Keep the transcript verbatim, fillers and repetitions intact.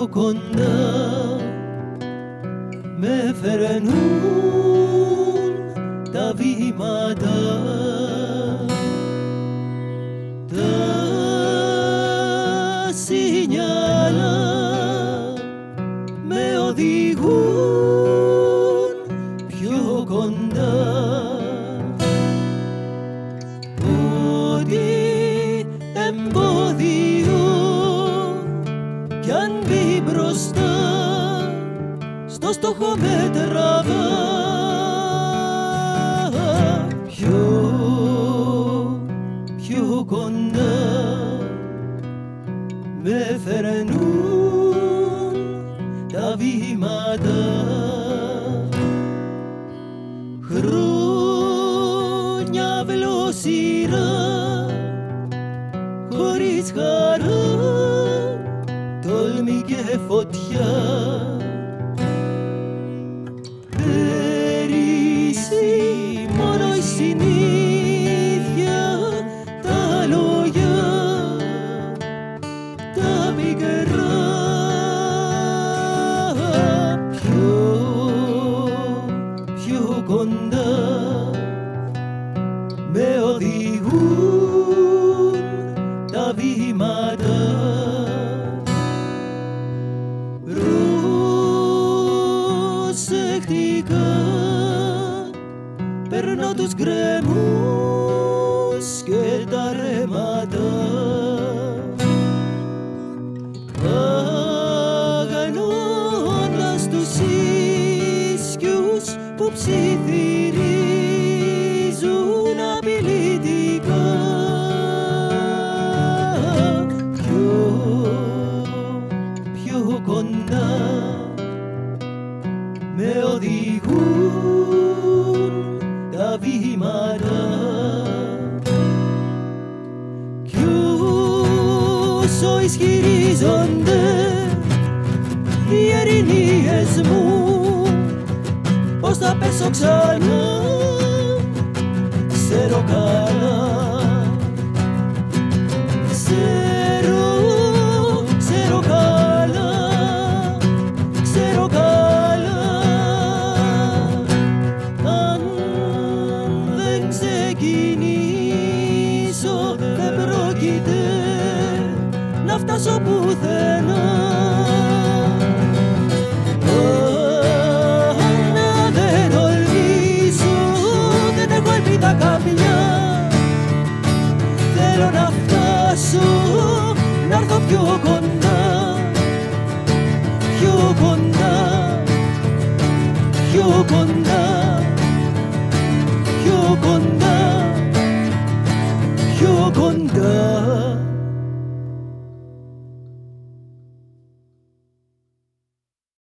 κοντά με φερνούν τα βήματα, τα σινιάλα με οδηγούν πιο κοντά. Ό,τι εμπόδιο κι αν μπει μπροστά στο στόχο με τραβά. Πιο, πιο κοντά με φερνούν τα βήματα. Χρόνια βλόσιρα χωρίς χαρά, τόλμη και φωτιά. Πέρυσι μόνο η συνήθεια, τα λόγια τα πικρά. Πιο, πιο κοντά με οδηγούν τα βήματα. Προσεκτικά παίρνω τους γκρεμούς και τα ρέματα, αγανώντας τους ίσκιους που ψιθυρίζουν απειλητικά. Πιο, πιο κοντά με οδηγούν τα βήματα. Κι όσο ισχυρίζονται οι ερηνίες μου πως θα πέσω ξανά, ξέρω καλά. Ξέρω, ξέρω καλά, ξέρω καλά. Αν δεν ξεκινήσω δεν πρόκειται να φτάσω πουθενά. Αν δεν τολμήσω δεν έχω ελπίδα καμιά. Θέλω να φτάσω, να έρθω πιο κοντά, πιο κοντά, πιο κοντά, πιο κοντά, πιο κοντά.